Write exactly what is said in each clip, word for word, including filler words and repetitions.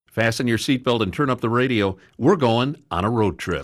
Fasten your seatbelt and turn up the radio. We're going on a road trip.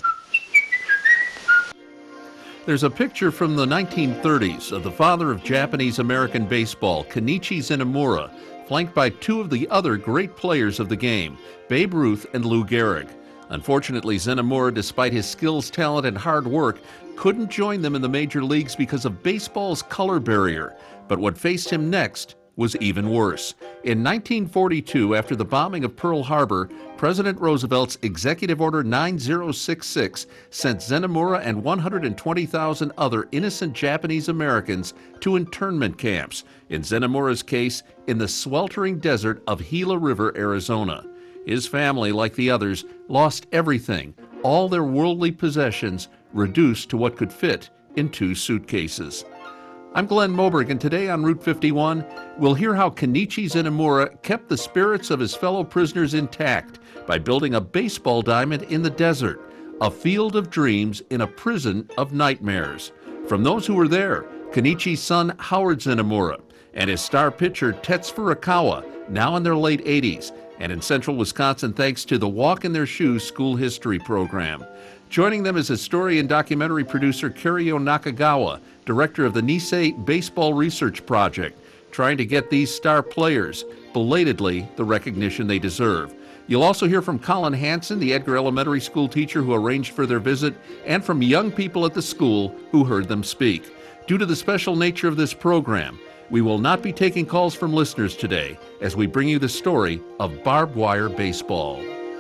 There's a picture from the nineteen thirties of the father of Japanese-American baseball, Kenichi Zenemura, flanked by two of the other great players of the game, Babe Ruth and Lou Gehrig. Unfortunately, Zenemura, despite his skills, talent, and hard work, couldn't join them in the major leagues because of baseball's color barrier. But what faced him next was even worse. In nineteen forty-two, after the bombing of Pearl Harbor, President Roosevelt's Executive Order nine zero six six sent Zenemura and one hundred twenty thousand other innocent Japanese Americans to internment camps, in Zenemura's case, in the sweltering desert of Gila River, Arizona. His family, like the others, lost everything, all their worldly possessions reduced to what could fit in two suitcases. I'm Glenn Moberg, and today on Route fifty-one, we'll hear how Kenichi Zenemura kept the spirits of his fellow prisoners intact by building a baseball diamond in the desert, a field of dreams in a prison of nightmares. From those who were there, Kenichi's son Howard Zenemura and his star pitcher Tets Furukawa, now in their late eighties, and in central Wisconsin thanks to the Walk in Their Shoes school history program. Joining them is historian documentary producer Kirio Nakagawa, director of the Nisei Baseball Research Project, trying to get these star players, belatedly, the recognition they deserve. You'll also hear from Colin Hansen, the Edgar Elementary School teacher who arranged for their visit, and from young people at the school who heard them speak. Due to the special nature of this program, we will not be taking calls from listeners today as we bring you the story of barbed wire baseball.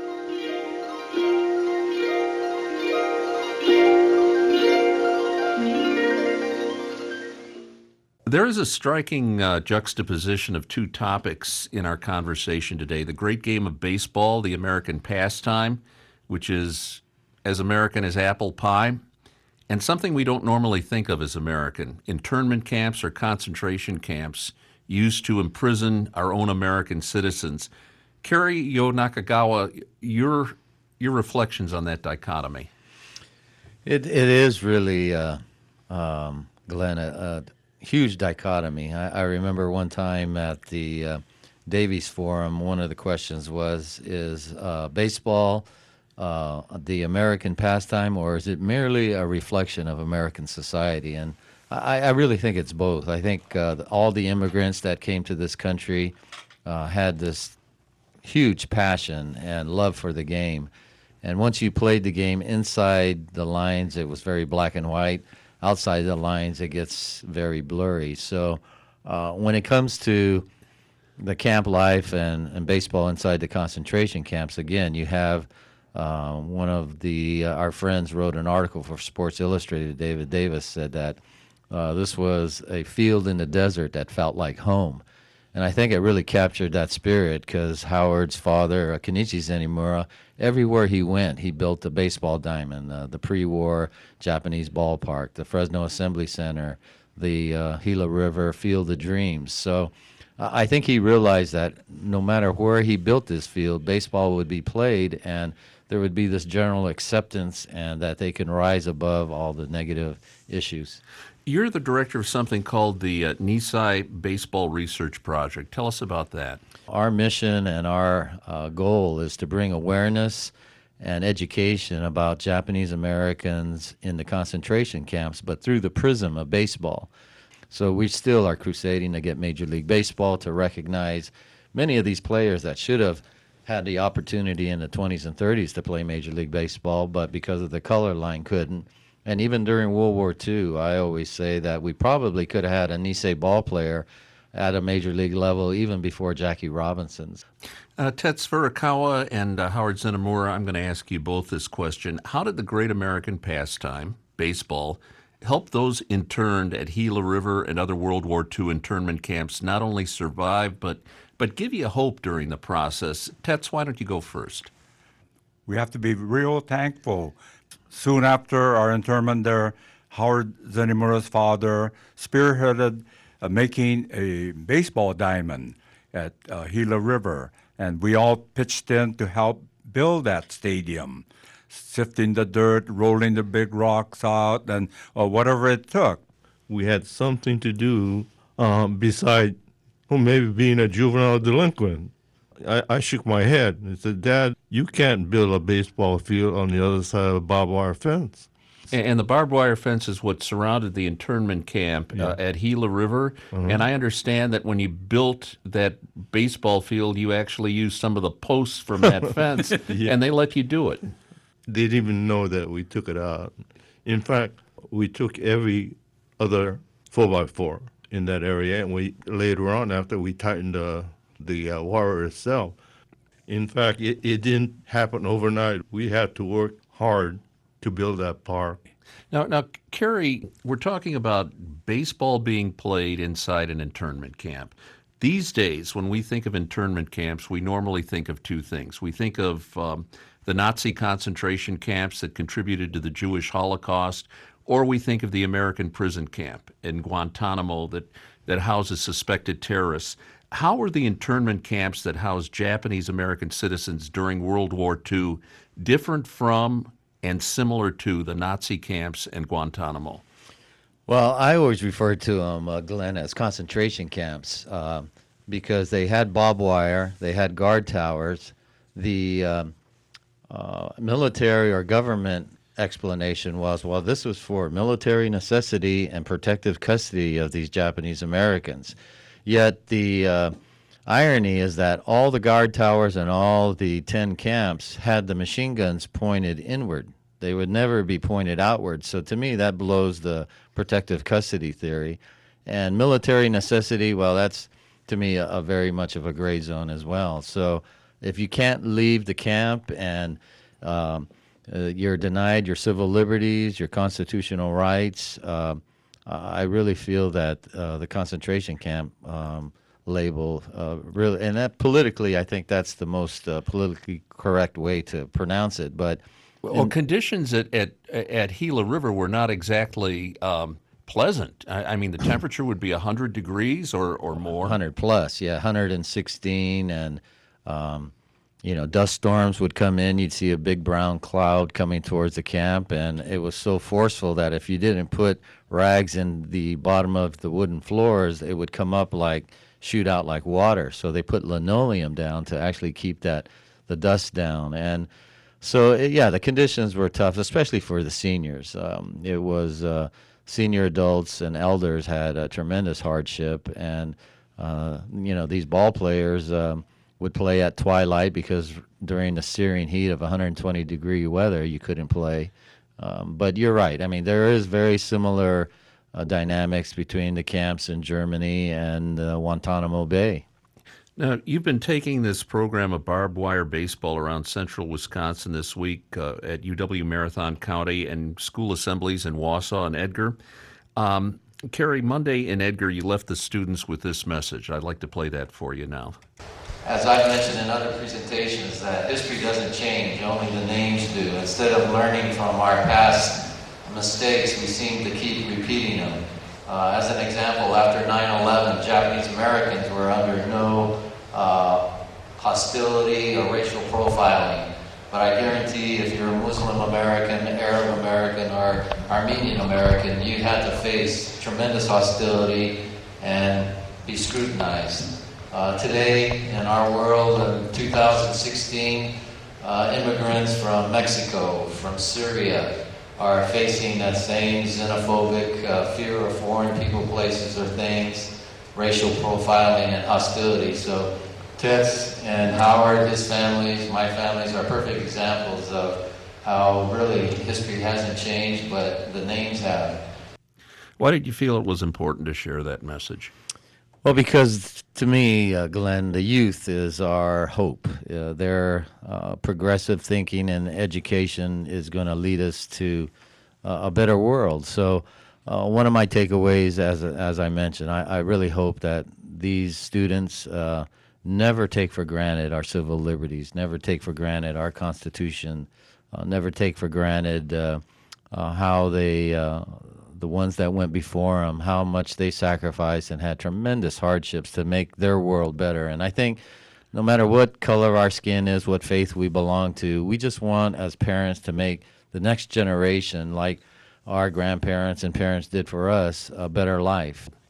There is a striking uh, juxtaposition of two topics in our conversation today. The great game of baseball, the American pastime, which is as American as apple pie, and something we don't normally think of as American, internment camps or concentration camps used to imprison our own American citizens. Kirio Nakagawa, your, your reflections on that dichotomy. It, it is really, uh, um, Glenn, a, a huge dichotomy. I, I remember one time at the uh, Davies Forum, one of the questions was, is uh, baseball uh, the American pastime, or is it merely a reflection of American society? And I, I really think it's both. I think uh, all the immigrants that came to this country uh, had this huge passion and love for the game. And once you played the game inside the lines, it was very black and white. Outside the lines, it gets very blurry. So uh, when it comes to the camp life and, and baseball inside the concentration camps, again, you have uh, one of the uh, our friends wrote an article for Sports Illustrated. David Davis said that uh, this was a field in the desert that felt like home. And I think it really captured that spirit because Howard's father, uh, Kenichi Zenemura, everywhere he went, he built the baseball diamond, uh, the pre-war Japanese ballpark, the Fresno Assembly Center, the uh, Gila River Field of Dreams. So uh, I think he realized that no matter where he built this field, baseball would be played, and there would be this general acceptance and that they can rise above all the negative issues. You're the director of something called the uh, Nisei Baseball Research Project. Tell us about that. Our mission and our uh, goal is to bring awareness and education about Japanese Americans in the concentration camps, but through the prism of baseball. So we still are crusading to get Major League Baseball to recognize many of these players that should have had the opportunity in the twenties and thirties to play Major League Baseball, but because of the color line couldn't. And even during World War Two, I always say that we probably could have had a Nisei ball player at a major league level even before Jackie Robinson's. Uh, Tets Furukawa and uh, Howard Zenemura, I'm going to ask you both this question. How did the great American pastime, baseball, help those interned at Gila River and other World War Two internment camps not only survive, but, but give you hope during the process? Tets, why don't you go first? We have to be real thankful. Soon after our internment there, Howard Zenemura's father spearheaded uh, making a baseball diamond at uh, Gila River, and we all pitched in to help build that stadium, sifting the dirt, rolling the big rocks out, and uh, whatever it took. We had something to do um, beside well, maybe being a juvenile delinquent. I, I shook my head and said, Dad, you can't build a baseball field on the other side of a barbed wire fence. And the barbed wire fence is what surrounded the internment camp Yeah. uh, at Gila River. And I understand that when you built that baseball field, you actually used some of the posts from that fence, Yeah. and they let you do it. They didn't even know that we took it out. In fact, we took every other four by four in that area, and we later on, after we tightened uh, the uh, wire itself. In fact, it, it didn't happen overnight. We had to work hard to build that park. Now, now, Kerry, we're talking about baseball being played inside an internment camp. These days, when we think of internment camps, we normally think of two things. We think of um, the Nazi concentration camps that contributed to the Jewish Holocaust, or we think of the American prison camp in Guantanamo that, that houses suspected terrorists. How were the internment camps that housed Japanese American citizens during World War Two different from and similar to the Nazi camps in Guantanamo? Well, I always refer to them, uh, Glenn, as concentration camps uh, because they had barbed wire, they had guard towers. The um, uh, military or government explanation was, well, this was for military necessity and protective custody of these Japanese Americans. Yet the uh, irony is that all the guard towers and all the ten camps had the machine guns pointed inward. They would never be pointed outward. So to me, that blows the protective custody theory. And military necessity, well, that's to me a, a very much of a gray zone as well. So if you can't leave the camp and um, uh, you're denied your civil liberties, your constitutional rights, uh, I really feel that uh, the concentration camp um, label uh, really, and that politically, I think that's the most uh, politically correct way to pronounce it. But Well, in- conditions at, at at Gila River were not exactly um, pleasant. I, I mean, the temperature would be one hundred degrees or, or more. one hundred plus, yeah, one hundred sixteen, and um, you know, dust storms would come in. You'd see a big brown cloud coming towards the camp, and it was so forceful that if you didn't put rags in the bottom of the wooden floors, it would come up like shoot out like water. So they put linoleum down to actually keep that the dust down. And so it, yeah, the conditions were tough, especially for the seniors. Um, it was uh, senior adults and elders had a tremendous hardship, and uh, you know, these ball players um, would play at twilight because during the searing heat of one hundred twenty degree weather, you couldn't play. Um, but you're right. I mean, there is very similar uh, dynamics between the camps in Germany and uh, Guantanamo Bay. Now, you've been taking this program of barbed wire baseball around central Wisconsin this week uh, at U W Marathon County and school assemblies in Wausau and Edgar. Um, Kerry, Monday in Edgar, you left the students with this message. I'd like to play that for you now. As I've mentioned in other presentations, that history doesn't change, only the names do. Instead of learning from our past mistakes, we seem to keep repeating them. Uh, as an example, after nine eleven, Japanese Americans were under no uh, hostility or racial profiling. But I guarantee if you're a Muslim American, Arab American, or Armenian American, you had to face tremendous hostility and be scrutinized. Uh, today, in our world, in two thousand sixteen, uh, immigrants from Mexico, from Syria, are facing that same xenophobic uh, fear of foreign people, places, or things, racial profiling and hostility. So Tess and Howard, his families, my families are perfect examples of how really history hasn't changed, but the names have. Why did you feel it was important to share that message? Well, because to me, uh, Glenn, the youth is our hope. Uh, their uh, progressive thinking and education is going to lead us to uh, a better world. So uh, one of my takeaways, as as I mentioned, I, I really hope that these students uh, never take for granted our civil liberties, never take for granted our Constitution, uh, never take for granted uh, uh, how they uh, the ones that went before them, how much they sacrificed and had tremendous hardships to make their world better. And I think no matter what color our skin is, what faith we belong to, we just want as parents to make the next generation, like our grandparents and parents did for us, a better life.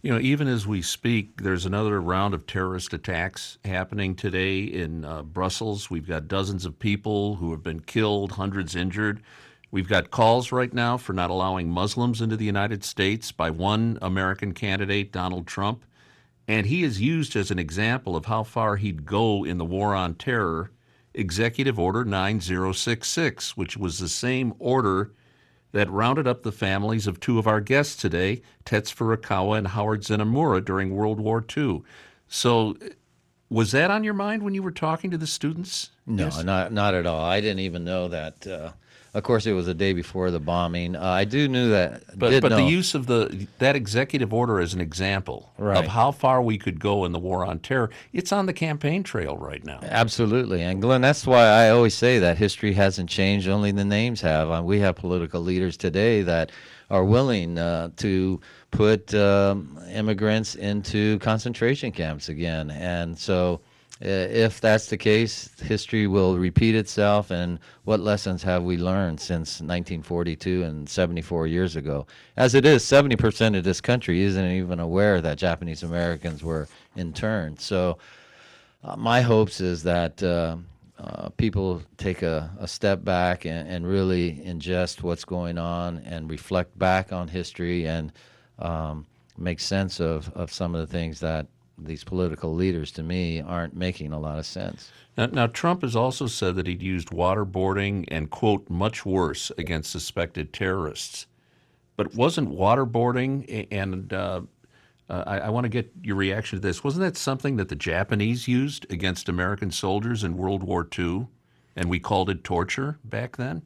You know, even as we speak, there's another round of terrorist attacks happening today in uh, Brussels. We've got dozens of people who have been killed, hundreds injured. We've got calls right now for not allowing Muslims into the United States by one American candidate, Donald Trump. And he is used as an example of how far he'd go in the war on terror, Executive Order nine zero six six, which was the same order that rounded up the families of two of our guests today, Tets Furukawa and Howard Zenemura, during World War Two. So was that on your mind when you were talking to the students? No, Yes? not not at all. I didn't even know that. Uh, of course, it was the day before the bombing. Uh, I do knew that. But did but know. the use of the that executive order as an example Right. of how far we could go in the war on terror, it's on the campaign trail right now. Absolutely. And Glenn, that's why I always say that history hasn't changed, only the names have. Uh, we have political leaders today that are willing uh, to put um, immigrants into concentration camps again. And so uh, if that's the case, history will repeat itself. And what lessons have we learned since nineteen forty-two and seventy-four years ago? As it is, seventy percent of this country isn't even aware that Japanese Americans were interned. So uh, my hopes is that uh, uh, people take a, a step back and, and really ingest what's going on and reflect back on history and um, make sense of, of some of the things that these political leaders, to me, aren't making a lot of sense. Now, now, Trump has also said that he'd used waterboarding and, quote, much worse against suspected terrorists. But wasn't waterboarding, and uh, uh, I, I want to get your reaction to this, wasn't that something that the Japanese used against American soldiers in World War Two, and we called it torture back then?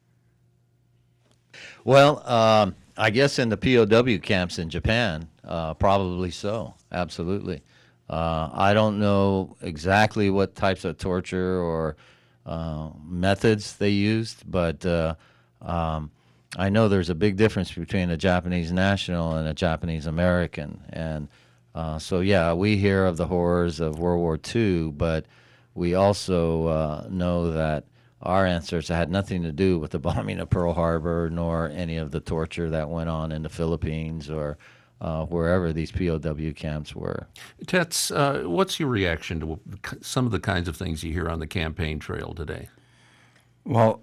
Well, um, I guess in the P O W camps in Japan, uh, probably so, absolutely. Uh, I don't know exactly what types of torture or uh, methods they used, but uh, um, I know there's a big difference between a Japanese national and a Japanese American. And uh, so, yeah, we hear of the horrors of World War Two, but we also uh, know that our answers had nothing to do with the bombing of Pearl Harbor, nor any of the torture that went on in the Philippines or uh, wherever these P O W camps were. Tets, uh, what's your reaction to some of the kinds of things you hear on the campaign trail today? Well,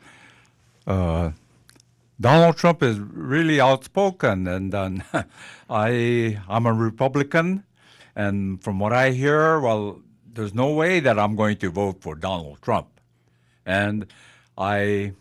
uh, Donald Trump is really outspoken, and um, I I'm a Republican, and from what I hear, well, there's no way that I'm going to vote for Donald Trump, and I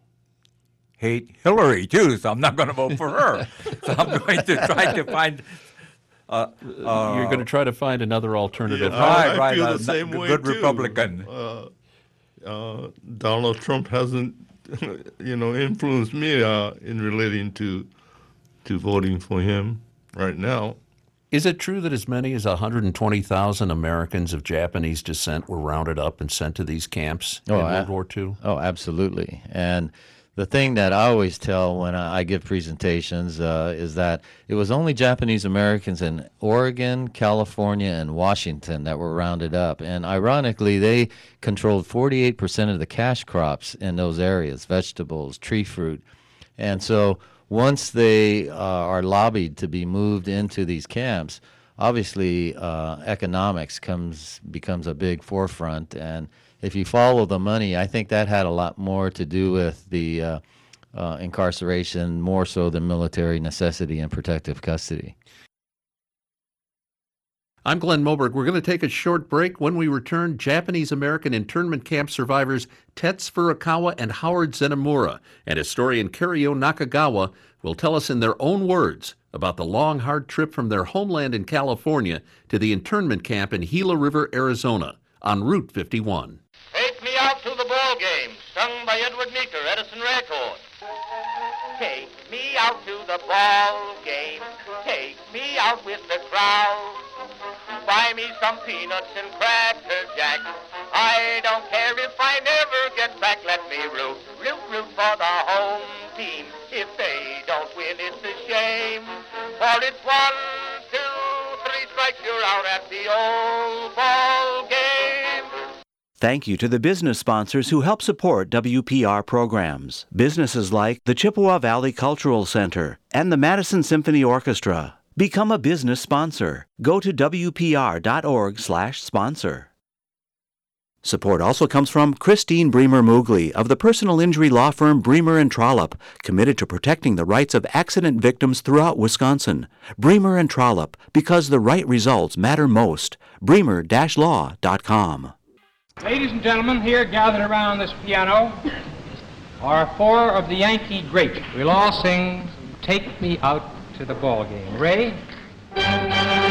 hate Hillary too, so I'm not going to vote for her. So I'm going to try to find. Uh, uh, You're going to try to find another alternative. Yeah, Right, I right, feel uh, the same good way too. Republican. Uh, uh, Donald Trump hasn't, you know, influenced me uh, in relating to to voting for him right now. Is it true that as many as one hundred twenty thousand Americans of Japanese descent were rounded up and sent to these camps Oh, in I- World War Two? Oh, absolutely. And the thing that I always tell when I I give presentations uh, is that it was only Japanese Americans in Oregon, California, and Washington that were rounded up. And ironically, they controlled forty-eight percent of the cash crops in those areas, vegetables, tree fruit. And so once they uh, are lobbied to be moved into these camps, obviously uh, economics comes becomes a big forefront. And if you follow the money, I think that had a lot more to do with the uh, uh, incarceration, more so than military necessity and protective custody. I'm Glenn Moberg. We're going to take a short break. When we return, Japanese American internment camp survivors Tets Furukawa and Howard Zenemura and historian Kario Nakagawa will tell us in their own words about the long, hard trip from their homeland in California to the internment camp in Gila River, Arizona, on Route fifty-one. Take me out to the ball game, sung by Edward Meeker, Edison Record. Take me out to the ball game, take me out with the crowd. Buy me some peanuts and cracker jack. I don't care if I never get back. Let me root, root, root for the home team. If they don't win, it's a shame. For it's one, two, three strikes, you're out at the old ball game. Thank you to the business sponsors who help support W P R programs. Businesses like the Chippewa Valley Cultural Center and the Madison Symphony Orchestra. Become a business sponsor. Go to W P R dot org slash sponsor. Support also comes from Christine Bremer Moogly of the personal injury law firm Bremer and Trollope, committed to protecting the rights of accident victims throughout Wisconsin. Bremer and Trollope, because the right results matter most. bremer dash law dot com. Ladies and gentlemen, here gathered around this piano are four of the Yankee greats. We'll all sing "Take Me Out to the Ball Game." Ray? Take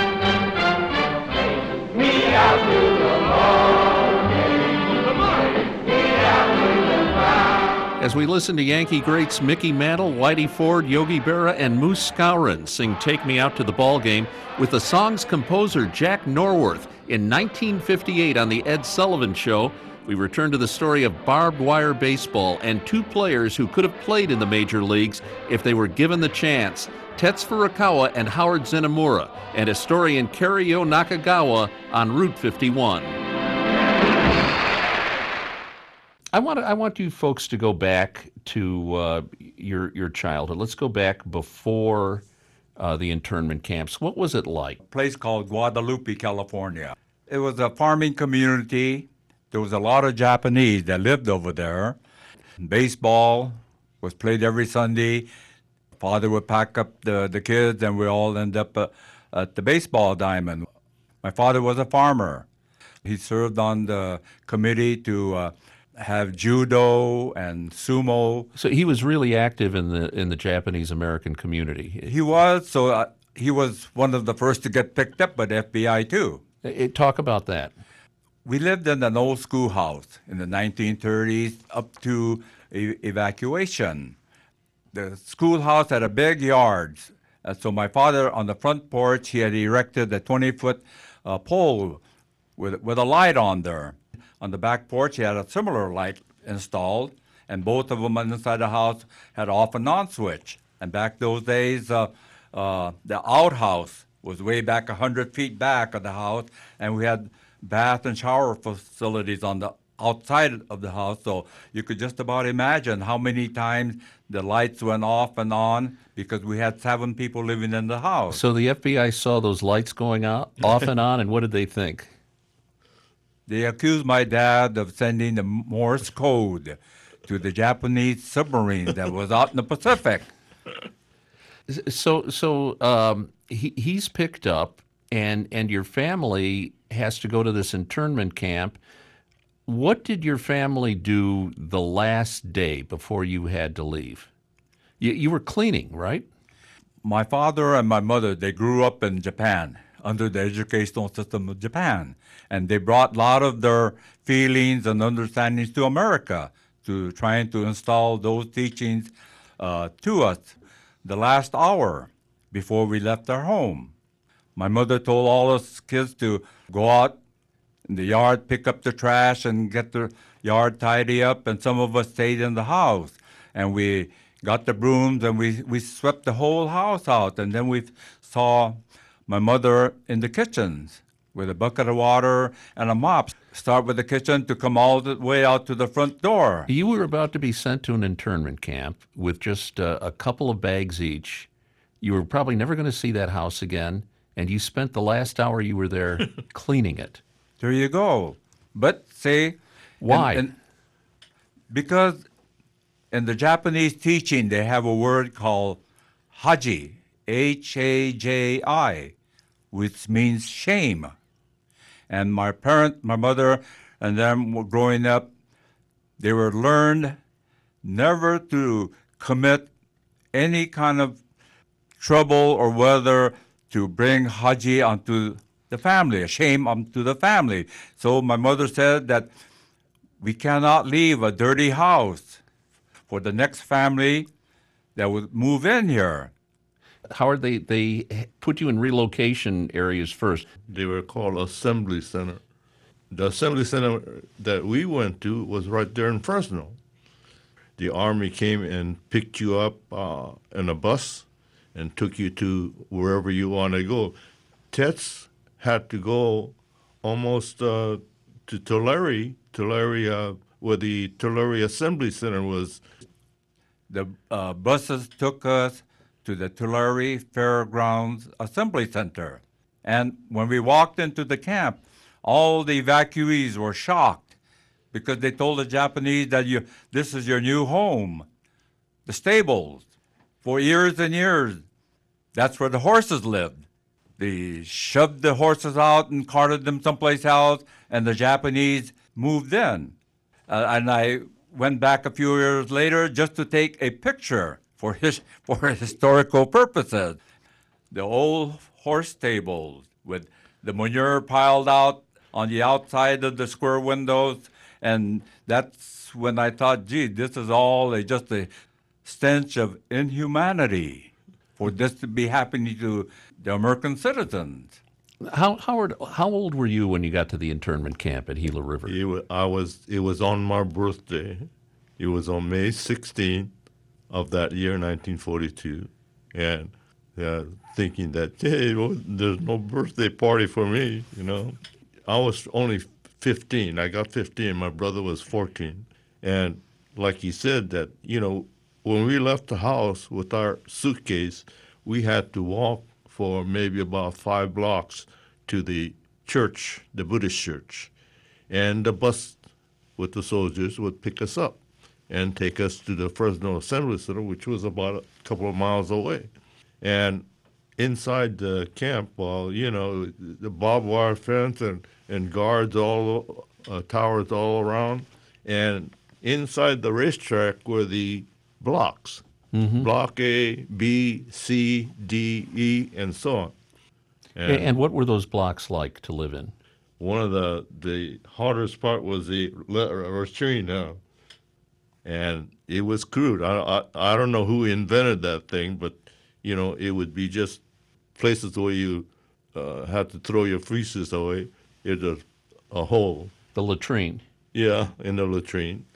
me out to the ball game. Come on. Get out to the crowd. As we listen to Yankee greats Mickey Mantle, Whitey Ford, Yogi Berra, and Moose Skowron sing "Take Me Out to the Ball Game" with the song's composer Jack Norworth in nineteen fifty-eight on The Ed Sullivan Show, we return to the story of barbed wire baseball and two players who could have played in the major leagues if they were given the chance, Tets Furukawa and Howard Zenemura, and historian Kario Nakagawa on Route fifty-one. I want I want you folks to go back to uh, your your childhood. Let's go back before uh, the internment camps. What was it like? A place called Guadalupe, California. It was a farming community. There was a lot of Japanese that lived over there. Baseball was played every Sunday. Father would pack up the, the kids, and we all end up uh, at the baseball diamond. My father was a farmer. He served on the committee to uh, have judo and sumo. So he was really active in the in the Japanese American community. He was, so uh, he was one of the first to get picked up by the F B I too. It, talk about that. We lived in an old schoolhouse in the nineteen thirties up to e- evacuation. The schoolhouse had a big yard. Uh, so my father, on the front porch, he had erected a twenty-foot uh, pole with, with a light on there. On the back porch, he had a similar light installed, and both of them inside the house had off and on switch. And back those days, uh, uh, the outhouse was way back one hundred feet back of the house, and we had bath and shower facilities on the outside of the house. So you could just about imagine how many times the lights went off and on because we had seven people living in the house. So the F B I saw those lights going out, off and on, and what did they think? They accused my dad of sending the Morse code to the Japanese submarine that was out in the Pacific. So, so um, he he's picked up, and and your family has to go to this internment camp. What did your family do the last day before you had to leave? You, you were cleaning, right? My father and my mother, they grew up in Japan, under the educational system of Japan. And they brought a lot of their feelings and understandings to America, to trying to install those teachings uh, to us the last hour before we left our home. My mother told all us kids to go out in the yard, pick up the trash, and get the yard tidy up, and some of us stayed in the house. And we got the brooms, and we, we swept the whole house out. And then we saw my mother in the kitchens with a bucket of water and a mop. Start with the kitchen to come all the way out to the front door. You were about to be sent to an internment camp with just uh, a couple of bags each. You were probably never going to see that house again, and you spent the last hour you were there cleaning it. There you go. But say... Why? And, and because in the Japanese teaching, they have a word called haji, H A J I, which means shame. And my parent, my mother, and them were growing up, they were learned never to commit any kind of trouble or whether to bring haji onto the family, a shame onto the family. So my mother said that we cannot leave a dirty house for the next family that would move in here. Howard, they, they put you in relocation areas first. They were called assembly center. The assembly center that we went to was right there in Fresno. The Army came and picked you up uh, in a bus and took you to wherever you want to go. Tets had to go almost uh, to Tulare, Tulare, uh, where the Tulare Assembly Center was. The uh, buses took us to the Tulare Fairgrounds Assembly Center. And when we walked into the camp, all the evacuees were shocked because they told the Japanese that you, this is your new home, the stables. For years and years, that's where the horses lived. They shoved the horses out and carted them someplace else, and the Japanese moved in. Uh, and I went back a few years later just to take a picture for his, for historical purposes. The old horse stables with the manure piled out on the outside of the square windows, and that's when I thought, gee, this is all a, just a stench of inhumanity for this to be happening to the American citizens. How, Howard, how old were you when you got to the internment camp at Gila River? It was, I was, it was on my birthday. It was on May sixteenth of that year, nineteen forty-two. And uh, thinking that, hey, well, there's no birthday party for me, you know. I was only fifteen. I got fifteen. My brother was fourteen. And like he said, that, you know, when we left the house with our suitcase, we had to walk for maybe about five blocks to the church, the Buddhist church. And the bus with the soldiers would pick us up and take us to the Fresno Assembly Center, which was about a couple of miles away. And inside the camp, well, you know, the barbed wire fence and, and guards all, uh, towers all around. And inside the racetrack were the blocks. Mm-hmm. Block A, B, C, D, E, and so on. And, and what were those blocks like to live in? One of the, the hardest part was the latrine, and it was crude. I, I, I don't know who invented that thing, but, you know, it would be just places where you uh, had to throw your feces away. It was a hole. The latrine. Yeah, in the latrine.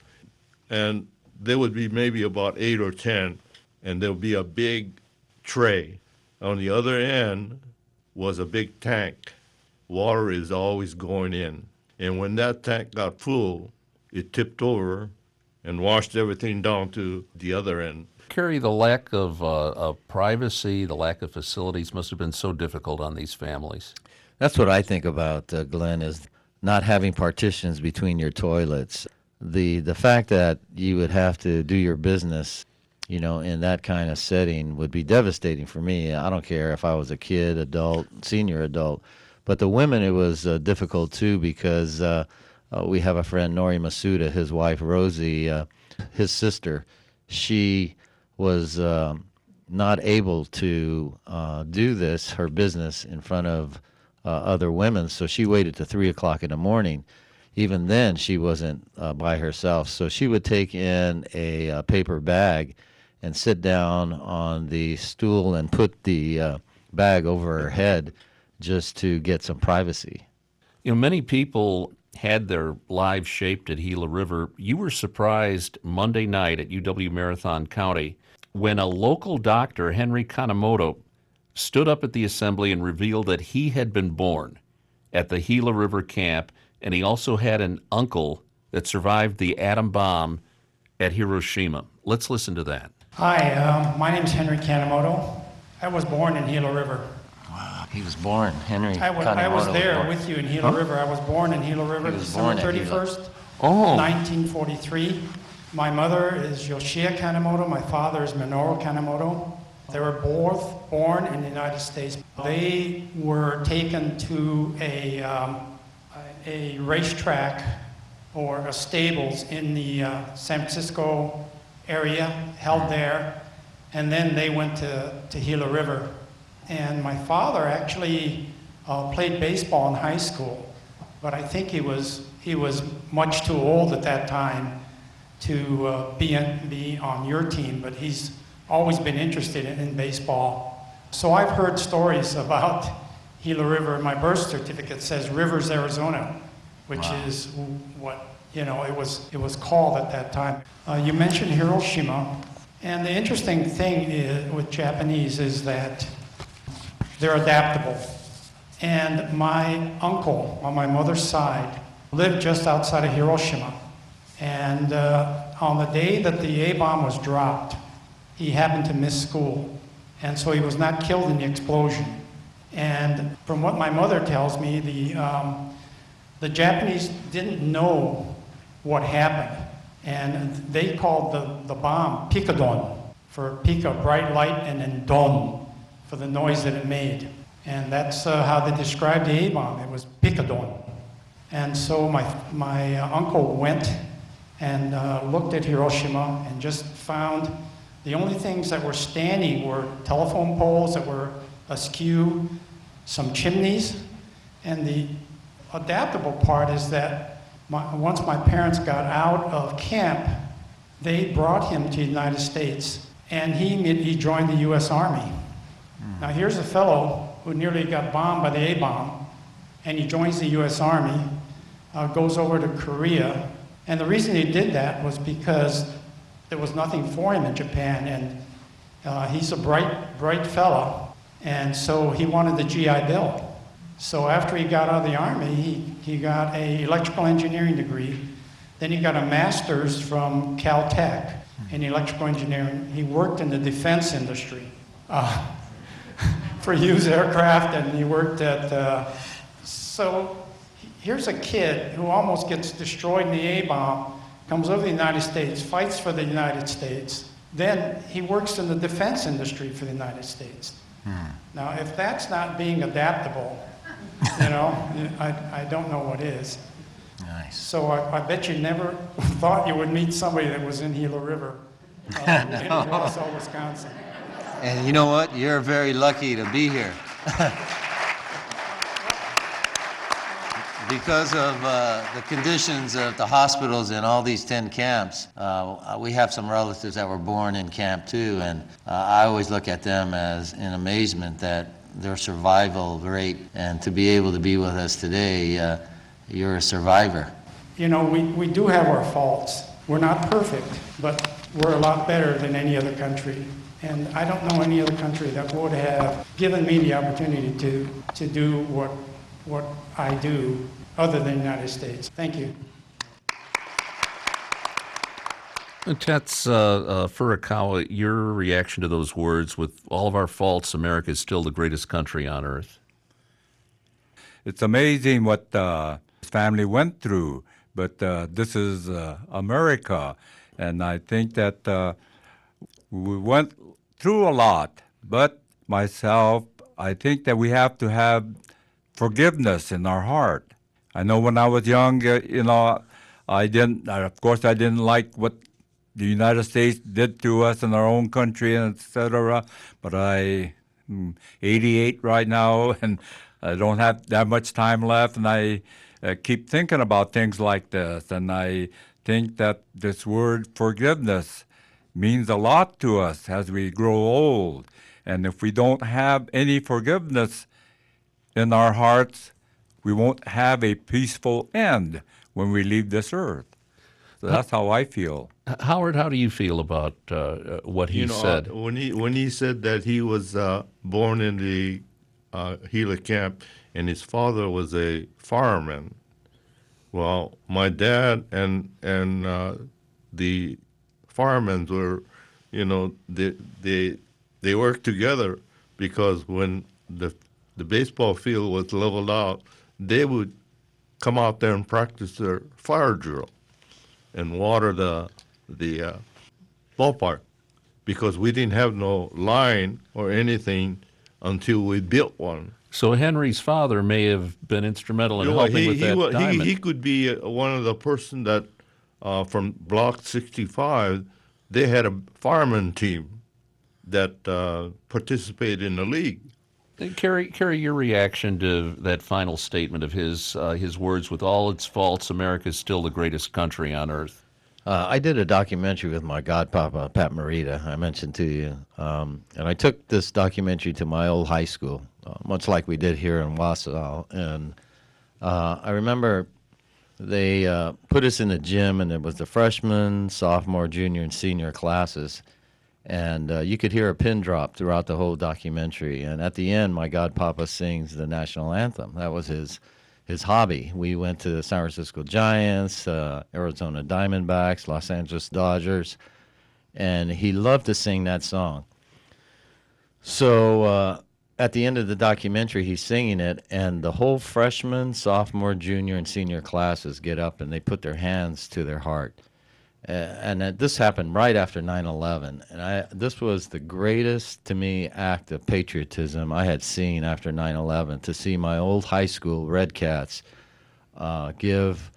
And there would be maybe about eight or ten, and there would be a big tray. On the other end was a big tank. Water is always going in. And when that tank got full, it tipped over and washed everything down to the other end. Kerry, the lack of, uh, of privacy, the lack of facilities must have been so difficult on these families. That's what I think about, uh, Glenn, is not having partitions between your toilets. The the fact that you would have to do your business, you know, in that kind of setting would be devastating for me. I don't care if I was a kid, adult, senior adult. But the women, it was uh, difficult too, because uh, uh, we have a friend, Nori Masuda, his wife, Rosie, uh, his sister. She was uh, not able to uh, do this, her business, in front of uh, other women, so she waited to three o'clock in the morning. Even then, she wasn't uh, by herself, so she would take in a, a paper bag and sit down on the stool and put the uh, bag over her head just to get some privacy. You know, many people had their lives shaped at Gila River. You were surprised Monday night at U W Marathon County when a local doctor, Henry Kanemoto, stood up at the assembly and revealed that he had been born at the Gila River camp, and he also had an uncle that survived the atom bomb at Hiroshima. Let's listen to that. Hi, um, my name is Henry Kanemoto. I was born in Gila River. Wow, he was born, Henry I was, Kanemoto I was there born. with you in Gila Huh? River. I was born in Gila River, He was December born at Gila. thirty-first, Oh. nineteen forty-three. My mother is Yoshia Kanemoto. My father is Minoru Kanemoto. They were both born in the United States. They were taken to a, um, a racetrack or a stables in the uh, San Francisco area, held there, and then they went to, to Gila River. And my father actually uh, played baseball in high school, but I think he was, he was much too old at that time to uh, be, in, be on your team, but he's always been interested in, in baseball. So I've heard stories about Gila River. My birth certificate says Rivers, Arizona, which wow. is what, you know, it was, it was called at that time. Uh, you mentioned Hiroshima, and the interesting thing is, with Japanese is that they're adaptable. And my uncle on my mother's side lived just outside of Hiroshima. And uh, on the day that the A-bomb was dropped, he happened to miss school. and so he was not killed in the explosion. And from what my mother tells me, the, um, the Japanese didn't know what happened, and they called the, the bomb Pikadon, for Pika, bright light, and then Don, for the noise that it made. And that's uh, how they described the A-bomb. It was Pikadon. And so my, my uh, uncle went and uh, looked at Hiroshima and just found the only things that were standing were telephone poles that were askew, some chimneys, and the adaptable part is that my, once my parents got out of camp, they brought him to the United States, and he, he joined the U S Army. Mm. Now here's a fellow who nearly got bombed by the A-bomb, and he joins the U S Army, uh, goes over to Korea, and the reason he did that was because there was nothing for him in Japan, and uh, he's a bright, bright fellow, and so he wanted the G I Bill. So after he got out of the Army, he, he got an electrical engineering degree. Then he got a master's from Caltech in electrical engineering. He worked in the defense industry uh, for used aircraft, and he worked at, uh, so here's a kid who almost gets destroyed in the A-bomb, comes over to the United States, fights for the United States. Then he works in the defense industry for the United States. Hmm. Now, if that's not being adaptable, you know, I, I don't know what is. Nice. So I, I bet you never thought you would meet somebody that was in Gila River, uh, no. in Wausau, Wisconsin. And you know what? You're very lucky to be here. Because of uh, the conditions of the hospitals in all these ten camps, uh, we have some relatives that were born in camp too, and uh, I always look at them as in amazement that their survival rate, and to be able to be with us today, uh, you're a survivor. You know, we, we do have our faults. We're not perfect, but we're a lot better than any other country. And I don't know any other country that would have given me the opportunity to, to do what, what I do other than the United States. Thank you. Tets uh, uh, Furukawa, your reaction to those words, with all of our faults, America is still the greatest country on earth. It's amazing what uh, his family went through, but uh, this is uh, America, and I think that uh, we went through a lot, but myself, I think that we have to have forgiveness in our heart. I know when I was young, uh, you know, I didn't, uh, of course, I didn't like what the United States did to us in our own country, and et cetera. But I, I'm eighty-eight right now, and I don't have that much time left, and I uh, keep thinking about things like this. And I think that this word forgiveness means a lot to us as we grow old. And if we don't have any forgiveness in our hearts, we won't have a peaceful end when we leave this earth. So that's how I feel. Howard, how do you feel about uh, what he you know, said? Uh, when he when he said that he was uh, born in the uh, Gila camp and his father was a fireman, well, my dad and and uh, the firemen were, you know, they they they worked together, because when the the baseball field was leveled out, they would come out there and practice their fire drill and water the the uh, ballpark, because we didn't have no line or anything until we built one. So Henry's father may have been instrumental in You know, helping he, with he, that wa- diamond. he, he could be uh, one of the person that uh, from Block sixty-five, they had a fireman team that uh, participated in the league. Kerry, Kerry, your reaction to that final statement of his, uh, his words, with all its faults, America is still the greatest country on earth. Uh, I did a documentary with my godpapa, Pat Morita, I mentioned to you. Um, and I took this documentary to my old high school, uh, much like we did here in Wausau. And uh, I remember they uh, put us in a gym, and it was the freshman, sophomore, junior, and senior classes. And uh, you could hear a pin drop throughout the whole documentary. And at the end, my godpapa sings the national anthem. That was his his hobby. We went to the San Francisco Giants, uh, Arizona Diamondbacks, Los Angeles Dodgers, and he loved to sing that song. So uh, at the end of the documentary, he's singing it, and the whole freshman, sophomore, junior, and senior classes get up and they put their hands to their heart. Uh, and uh, this happened right after nine eleven. And I, this was the greatest, to me, act of patriotism I had seen after nine eleven, to see my old high school Red Cats uh, give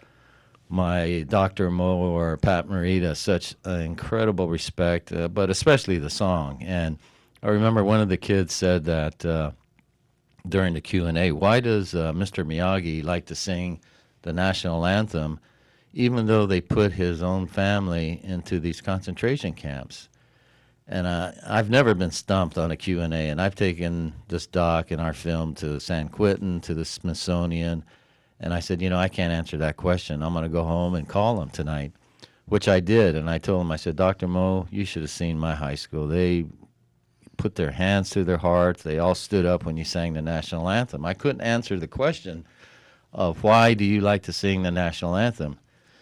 my Doctor Mo or Pat Morita such uh, incredible respect, uh, but especially the song. And I remember one of the kids said that uh, during the Q and A, why does uh, Mister Miyagi like to sing the national anthem even though they put his own family into these concentration camps? And uh, I've never been stumped on a Q and A, and I've taken this doc and our film to San Quentin, to the Smithsonian, and I said, you know, I can't answer that question. I'm going to go home and call them tonight, which I did. And I told him, I said, Doctor Mo, you should have seen my high school. They put their hands to their hearts. They all stood up when you sang the national anthem. I couldn't answer the question of why do you like to sing the national anthem?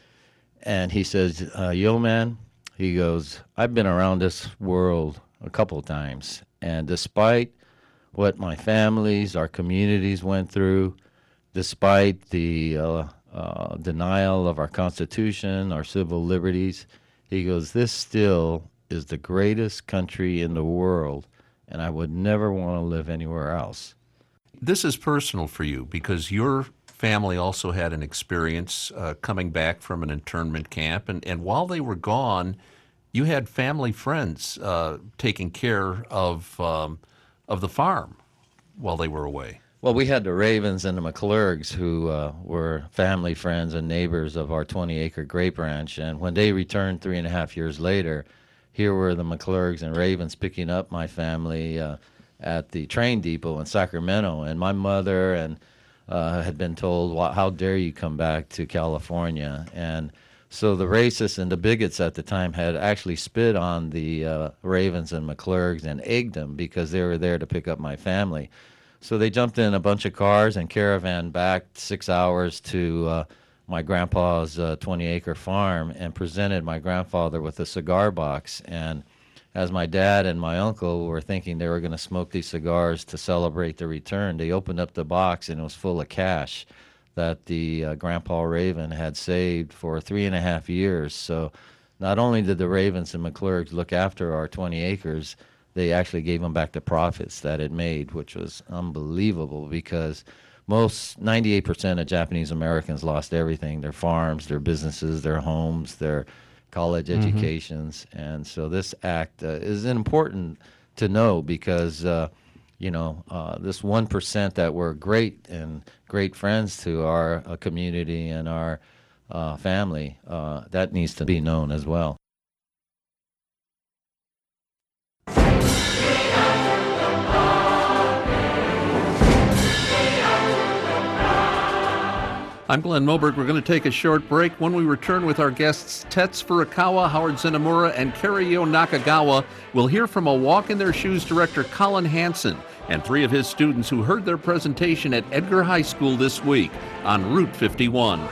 And he says, uh, yo, man, he goes, I've been around this world a couple of times, and despite what my families, our communities went through, despite the uh, uh, denial of our Constitution, our civil liberties, he goes, this still is the greatest country in the world, and I would never want to live anywhere else. This is personal for you because your family also had an experience uh, coming back from an internment camp, and, and while they were gone, you had family friends uh, taking care of um, of the farm while they were away. Well, we had the Ravens and the McClurgs, who uh, were family friends and neighbors of our twenty-acre grape ranch. And when they returned three and a half years later, here were the McClurgs and Ravens picking up my family uh, at the train depot in Sacramento. And my mother and uh, had been told, well, how dare you come back to California? And so the racists and the bigots at the time had actually spit on the uh, Ravens and McClurgs and egged them because they were there to pick up my family. So they jumped in a bunch of cars and caravan back six hours to uh, my grandpa's uh, twenty-acre farm and presented my grandfather with a cigar box. And as my dad and my uncle were thinking they were going to smoke these cigars to celebrate the return, they opened up the box and it was full of cash that the uh, Grandpa Raven had saved for three and a half years. So not only did the Ravens and McClurgs look after our twenty acres, they actually gave them back the profits that it made, which was unbelievable because most ninety-eight percent of Japanese Americans lost everything, their farms, their businesses, their homes, their college mm-hmm. educations. And so this act uh, is important to know because, uh, you know, uh, this one percent that were great and great friends to our uh, community and our uh, family, uh, that needs to be known as well. I'm Glenn Moberg. We're going to take a short break. When we return with our guests Tets Furukawa, Howard Zenemura, and Kariyo Nakagawa, we'll hear from a Walk in Their Shoes director, Colin Hanson, and three of his students who heard their presentation at Edgar High School this week on Route fifty-one.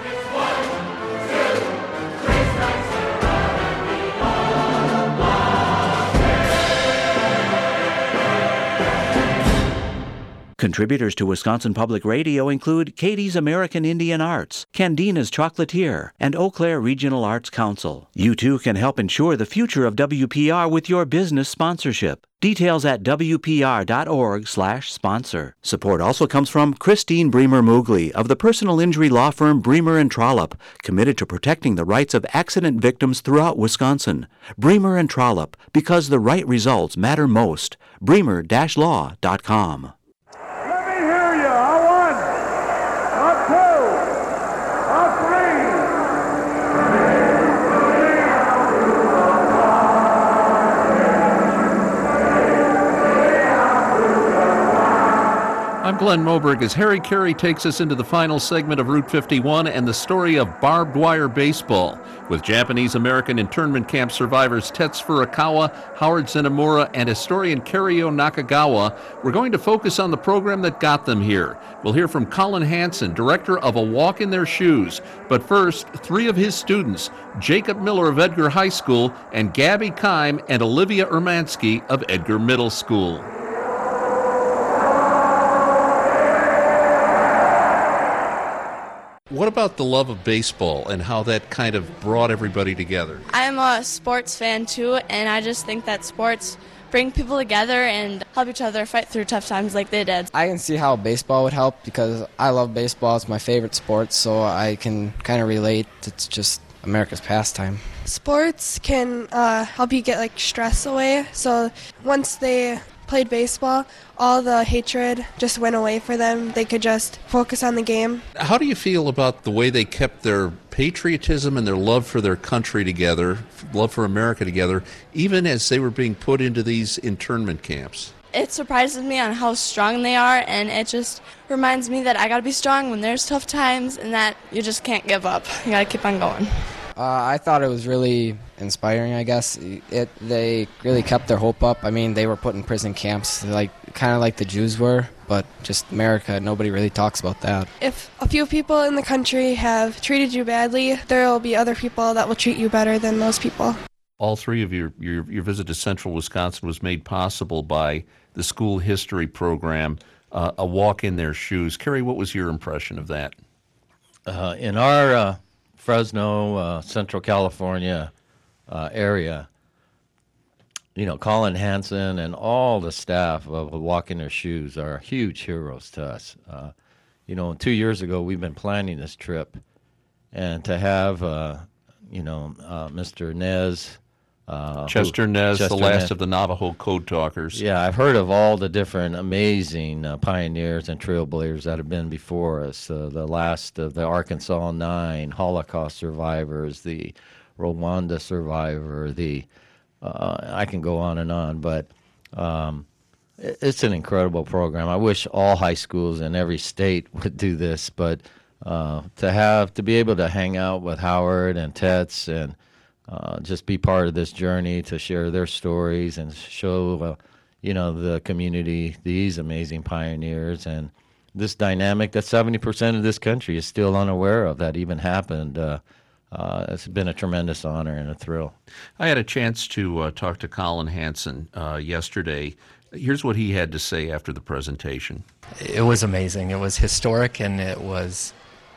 Contributors to Wisconsin Public Radio include Katie's American Indian Arts, Candina's Chocolatier, and Eau Claire Regional Arts Council. You too can help ensure the future of W P R with your business sponsorship. Details at W P R dot org slash sponsor. Support also comes from Christine Bremer Moogly of the personal injury law firm Bremer and Trollope, committed to protecting the rights of accident victims throughout Wisconsin. Bremer and Trollope, because the right results matter most. bremer dash law dot com. I'm Glenn Moberg as Harry Carey takes us into the final segment of Route fifty-one and the story of barbed wire baseball with Japanese-American internment camp survivors Tets Furukawa, Howard Zenemura, and historian Kariyo Nakagawa. We're going to focus on the program that got them here. We'll hear from Colin Hanson, director of A Walk in Their Shoes. But first, three of his students, Jacob Miller of Edgar High School and Gabby Keim and Olivia Ermansky of Edgar Middle School. What about the love of baseball and how that kind of brought everybody together? I'm a sports fan too, and I just think that sports bring people together and help each other fight through tough times like they did. I can see how baseball would help because I love baseball. It's my favorite sport, so I can kind of relate. It's just America's pastime. Sports can uh, help you get like stress away. So once they played baseball, all the hatred just went away for them. They could just focus on the game. How do you feel about the way they kept their patriotism and their love for their country together, love for America together, even as they were being put into these internment camps? It surprises me on how strong they are, and it just reminds me that I gotta be strong when there's tough times and that you just can't give up. You gotta keep on going. Uh, I thought it was really inspiring, I guess. It They really kept their hope up. I mean, they were put in prison camps, like kind of like the Jews were, but just America, nobody really talks about that. If a few people in the country have treated you badly, there will be other people that will treat you better than those people. All three of your, your, your visit to Central Wisconsin was made possible by the school history program, uh, A Walk in Their Shoes. Kerry, what was your impression of that? Uh, in our uh, Fresno, uh, Central California uh, area, you know, Colin Hansen and all the staff of Walk in Their Shoes are huge heroes to us. Uh, you know, two years ago, we've been planning this trip, and to have, uh, you know, uh, Mister Nez, Uh, Chester who, Nez, Chester the last Nez. of the Navajo Code Talkers. Yeah, I've heard of all the different amazing uh, pioneers and trailblazers that have been before us. Uh, the last of the Arkansas Nine, Holocaust survivors, the Rwanda survivor, the uh, I can go on and on, but um, it, it's an incredible program. I wish all high schools in every state would do this, but uh, to have to be able to hang out with Howard and Tetz and Uh, just be part of this journey to share their stories and show, uh, you know, the community these amazing pioneers and this dynamic that seventy percent of this country is still unaware of that even happened. Uh, uh, it's been a tremendous honor and a thrill. I had a chance to uh, talk to Colin Hansen uh, yesterday. Here's what he had to say after the presentation. It was amazing. It was historic and it was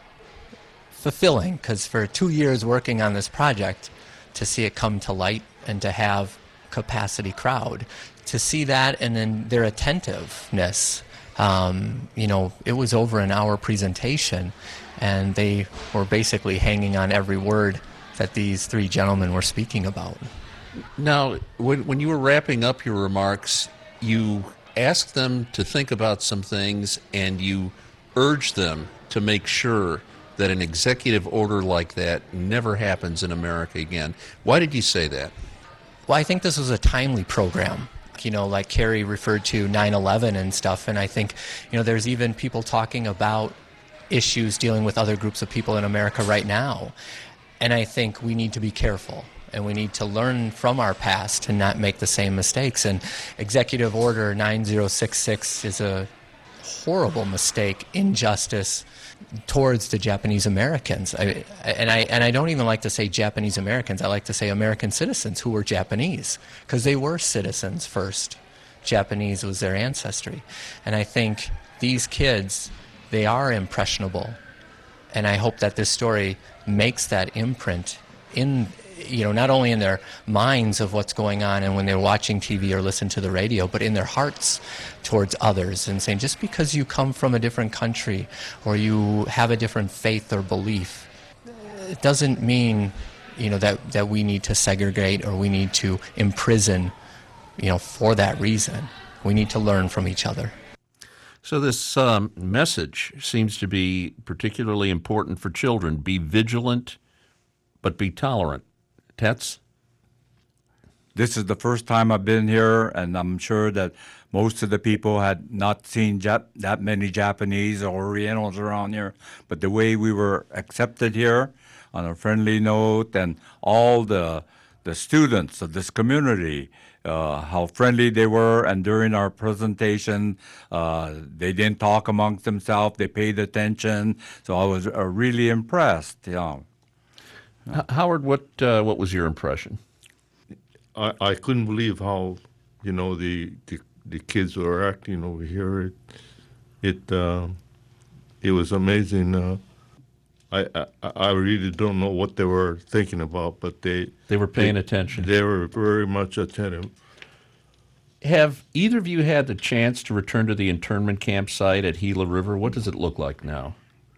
fulfilling because for two years working on this project, to see it come to light and to have capacity crowd, to see that and then their attentiveness. Um, you know, it was over an hour presentation and they were basically hanging on every word that these three gentlemen were speaking about. Now, when, when you were wrapping up your remarks, you asked them to think about some things and you urged them to make sure that an executive order like that never happens in America again. Why did you say that? Well, I think this was a timely program. You know, like Kerry referred to nine eleven and stuff, and I think, you know, there's even people talking about issues dealing with other groups of people in America right now. And I think we need to be careful, and we need to learn from our past and not make the same mistakes. And Executive Order nine zero six six is a horrible mistake, injustice towards the Japanese Americans. I, and I and I don't even like to say Japanese Americans. I like to say American citizens who were Japanese, because they were citizens first. Japanese was their ancestry. And I think these kids, they are impressionable. And I hope that this story makes that imprint in, you know, not only in their minds of what's going on and when they're watching T V or listen to the radio, but in their hearts towards others, and saying just because you come from a different country or you have a different faith or belief, it doesn't mean, you know, that, that we need to segregate or we need to imprison, you know, for that reason. We need to learn from each other. So this um, message seems to be particularly important for children. Be vigilant, but be tolerant. Tetz? This is the first time I've been here, and I'm sure that most of the people had not seen Jap- that many Japanese or Orientals around here. But the way we were accepted here on a friendly note, and all the the students of this community, uh, how friendly they were, and during our presentation, uh, they didn't talk amongst themselves. They paid attention. So I was uh, really impressed. You know. H- Howard, what uh, what was your impression? I, I couldn't believe how, you know, the the, the kids were acting over here. It it, uh, it was amazing. Uh, I, I I really don't know what they were thinking about, but they They were paying they, attention. They were very much attentive. Have either of you had the chance to return to the internment campsite at Gila River? What does it look like now?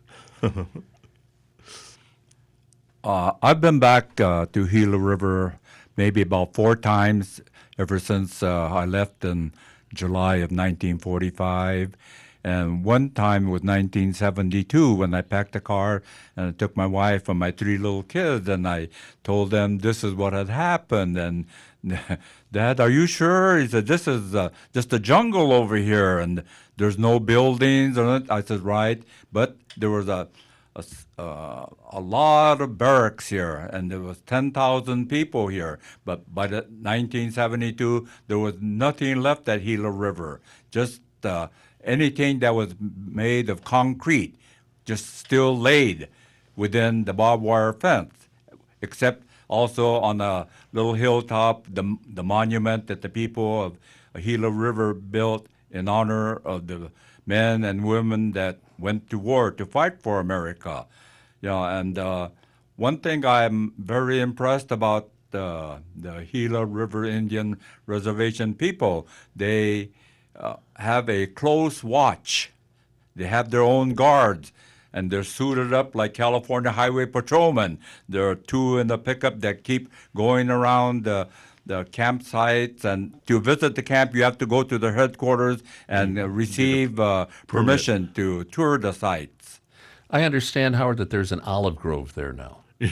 uh, I've been back uh, to Gila River maybe about four times ever since uh, I left in July of nineteen forty-five. And one time was nineteen seventy-two when I packed a car and I took my wife and my three little kids and I told them this is what had happened. And Dad, are you sure? He said, this is uh, just a jungle over here and there's no buildings on it. I said, right. But there was a, a, uh, a lot of barracks here and there was ten thousand people here. But by the nineteen seventy-two, there was nothing left at Gila River. Just uh, anything that was made of concrete, just still laid within the barbed wire fence, except also on a little hilltop, the, the monument that the people of Gila River built in honor of the men and women that went to war to fight for America. You know, and uh, one thing I'm very impressed about uh, the Gila River Indian Reservation people, they uh, have a close watch. They have their own guards. And they're suited up like California Highway Patrolmen. There are two in the pickup that keep going around the, the campsites. And to visit the camp, you have to go to their headquarters and uh, receive uh, permission to tour the sites. I understand, Howard, that there's an olive grove there now. Yeah.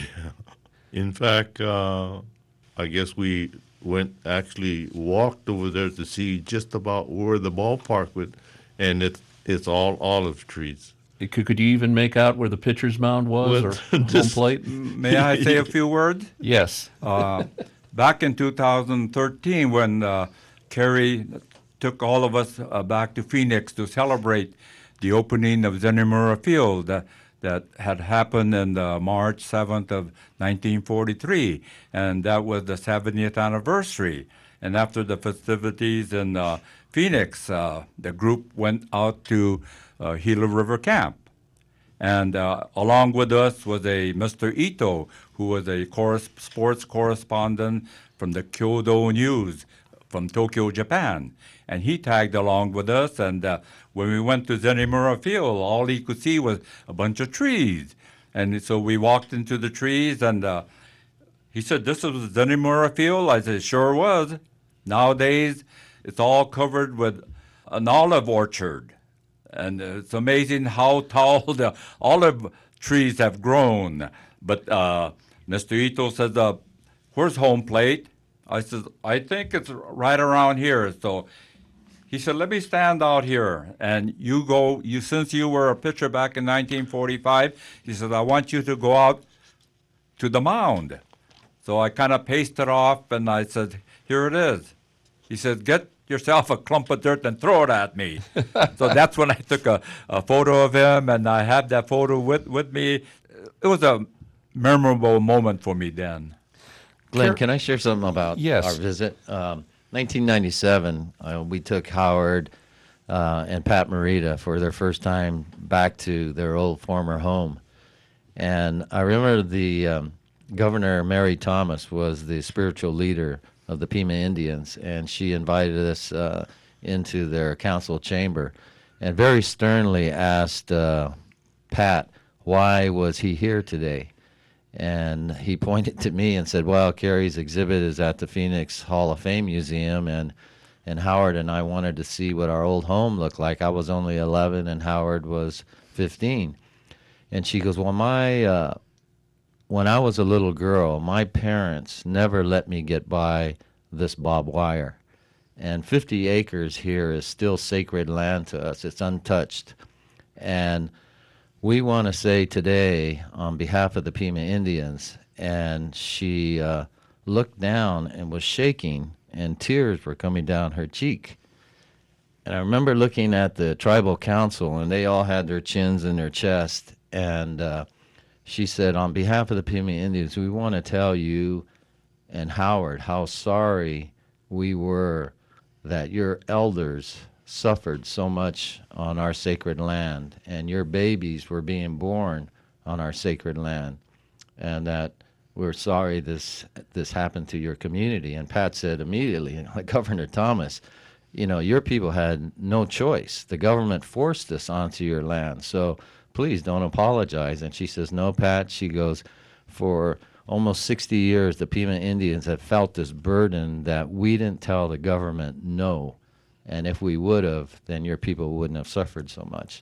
In fact, uh, I guess we went actually walked over there to see just about where the ballpark would, and it's it's all olive trees. Could, could you even make out where the pitcher's mound was With or home just- plate? May I say a few words? Yes. Uh, back in two thousand thirteen, when uh, Kerry took all of us uh, back to Phoenix to celebrate the opening of Zenemura Field uh, that had happened on uh, March seventh of nineteen forty-three, and that was the seventieth anniversary. And after the festivities in uh, Phoenix, uh, the group went out to uh, Gila River Camp. And uh, along with us was a Mister Ito, who was a chorus, sports correspondent from the Kyodo News from Tokyo, Japan. And he tagged along with us. And uh, when we went to Zenemura Field, all he could see was a bunch of trees. And so we walked into the trees, and uh, he said, "This is Zenemura Field?" I said, "Sure was." Nowadays, it's all covered with an olive orchard. And it's amazing how tall the olive trees have grown. But uh, Mister Ito says, uh, "Where's home plate?" I said, "I think it's right around here." So he said, "Let me stand out here, and you go. You since you were a pitcher back in nineteen forty-five," he said, "I want you to go out to the mound." So I kind of paced it off, and I said, "Here it is." He said, "Get yourself a clump of dirt and throw it at me." So that's when I took a, a photo of him, and I have that photo with, with me. It was a memorable moment for me then. Glenn, can I share something about Yes. our visit? Um, nineteen ninety-seven, uh, we took Howard uh, and Pat Morita for their first time back to their old former home. And I remember the um, Governor Mary Thomas was the spiritual leader of the Pima Indians, and she invited us uh, into their council chamber and very sternly asked uh, Pat, why was he here today? And he pointed to me and said, "Well, Kerry's exhibit is at the Phoenix Hall of Fame Museum, and, and Howard and I wanted to see what our old home looked like." I was only eleven and Howard was fifteen. And she goes, "Well, my uh, when I was a little girl, my parents never let me get by this barbed wire. And fifty acres here is still sacred land to us. It's untouched. And we want to say today, on behalf of the Pima Indians," and she uh, looked down and was shaking, and tears were coming down her cheek. And I remember looking at the tribal council, and they all had their chins in their chest, and uh, she said, "On behalf of the Pima Indians, we want to tell you and Howard how sorry we were that your elders suffered so much on our sacred land, and your babies were being born on our sacred land, and that we're sorry this this happened to your community. And Pat said immediately, like Governor Thomas, you know, your people had no choice. The government forced us onto your land, so please don't apologize. And she says, no, Pat, she goes, for almost sixty years, the Pima Indians have felt this burden that we didn't tell the government no. And if we would have, then your people wouldn't have suffered so much.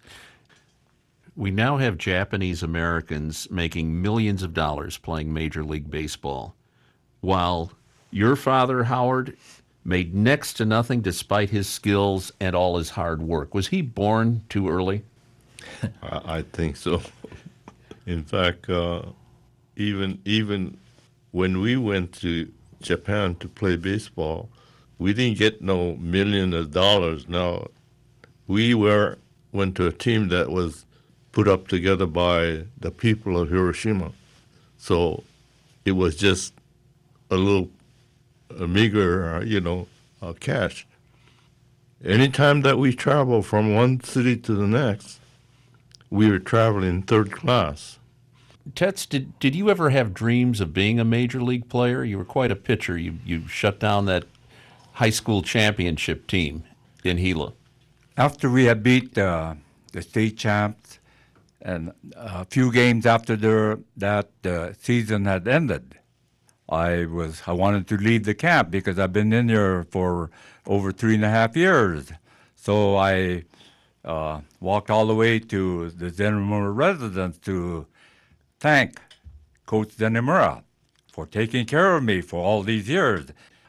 We now have Japanese Americans making millions of dollars playing Major League Baseball, while your father, Howard, made next to nothing despite his skills and all his hard work. Was he born too early? I, I think so. In fact, uh, even even when we went to Japan to play baseball, we didn't get no million of dollars. Now, we were went to a team that was put up together by the people of Hiroshima. So it was just a little a meager, uh, you know, uh, cash. Anytime that we travel from one city to the next, we were traveling third class. Tets, did did you ever have dreams of being a major league player? You were quite a pitcher. You you shut down that high school championship team in Gila. After we had beat uh, the state champs, and a few games after the, that uh, season had ended, I was I wanted to leave the camp because I've been in there for over three and a half years. So I uh, walked all the way to the Zenemura residence to thank Coach Zenemura for taking care of me for all these years.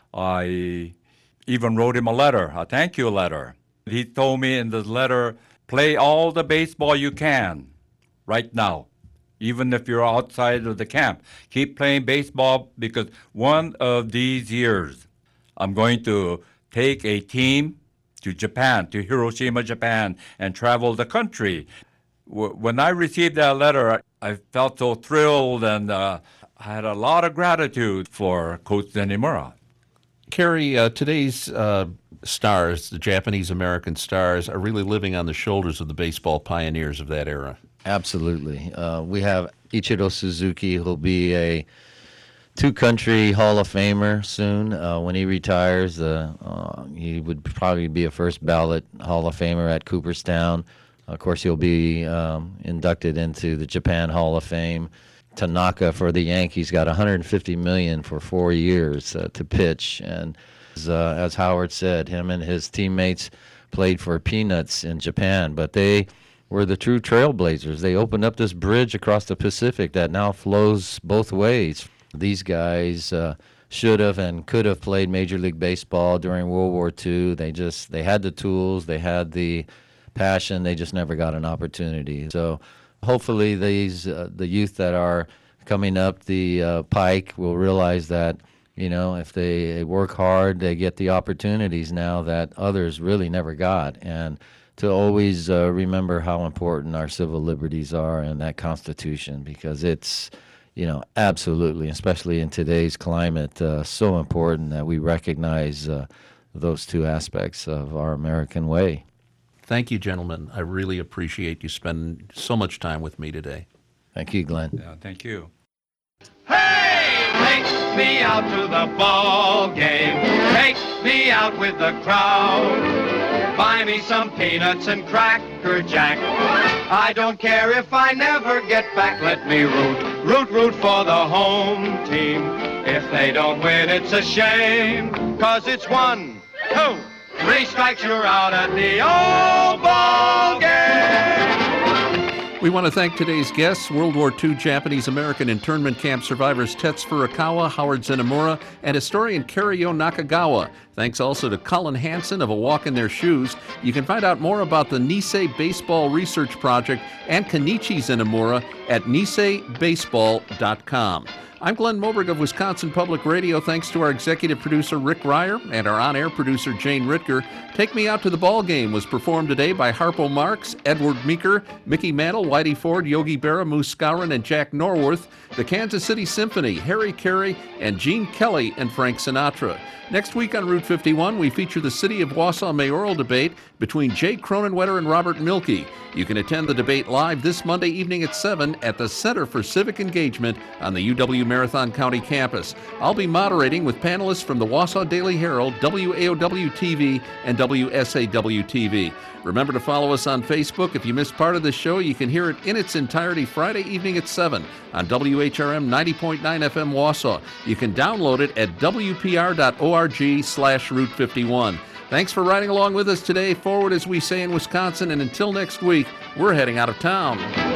I even wrote him a letter, a thank you letter. He told me in the letter, play all the baseball you can right now, even if you're outside of the camp. Keep playing baseball because one of these years I'm going to take a team to Japan, to Hiroshima, Japan, and travel the country. When I received that letter, I felt so thrilled, and uh, I had a lot of gratitude for Coach Zenemura. Kerry, uh, today's uh, stars, the Japanese-American stars, are really living on the shoulders of the baseball pioneers of that era. Absolutely. Uh, we have Ichiro Suzuki, who'll be a two-country Hall of Famer soon. Uh, when he retires, uh, uh, he would probably be a first-ballot Hall of Famer at Cooperstown. Of course, he'll be um, inducted into the Japan Hall of Fame. Tanaka for the Yankees got one hundred fifty million dollars for four years uh, to pitch. And as, uh, as Howard said, him and his teammates played for peanuts in Japan, but they were the true trailblazers. They opened up this bridge across the Pacific that now flows both ways. These guys uh, should have and could have played Major League Baseball during World War Two. They just they had the tools, they had the passion, they just never got an opportunity. So hopefully these uh, the youth that are coming up the uh, pike will realize that, you know, if they work hard, they get the opportunities now that others really never got. And to always uh, remember how important our civil liberties are and that Constitution, because it's, you know, absolutely, especially in today's climate, uh, so important that we recognize uh, those two aspects of our American way. Thank you, gentlemen. I really appreciate you spending so much time with me today. Thank you, Glenn. Yeah, thank you. Hey, take me out to the ball game. Take me out with the crowd. Buy me some peanuts and Cracker Jack. I don't care if I never get back. Let me root, root, root for the home team. If they don't win, it's a shame. 'Cause it's one, two, three strikes, you're out at the old ball game. We want to thank today's guests, World War Two Japanese-American internment camp survivors Tets Furukawa, Howard Zenemura, and historian Kerry-O Nakagawa. Thanks also to Cullen Hansen of A Walk in Their Shoes. You can find out more about the Nisei Baseball Research Project and Kenichi Zenemura at nisei baseball dot com. I'm Glenn Moberg of Wisconsin Public Radio. Thanks to our executive producer, Rick Ryer, and our on-air producer, Jane Ritker. Take Me Out to the Ball Game was performed today by Harpo Marx, Edward Meeker, Mickey Mantle, Whitey Ford, Yogi Berra, Moose Skowron, and Jack Norworth, the Kansas City Symphony, Harry Carey, and Gene Kelly and Frank Sinatra. Next week on Route fifty-one, we feature the City of Wausau mayoral debate between Jay Cronenwetter and Robert Milkey. You can attend the debate live this Monday evening at seven at the Center for Civic Engagement on the U W Marathon County campus. I'll be moderating with panelists from the Wausau Daily Herald, W A O W T V, and W S A W T V. Remember to follow us on Facebook. If you missed part of the show, you can hear it in its entirety Friday evening at seven on W H R M ninety point nine F M Wausau. You can download it at W P R dot org slash Route fifty-one. Thanks for riding along with us today. Forward, as we say in Wisconsin, and until next week, we're heading out of town.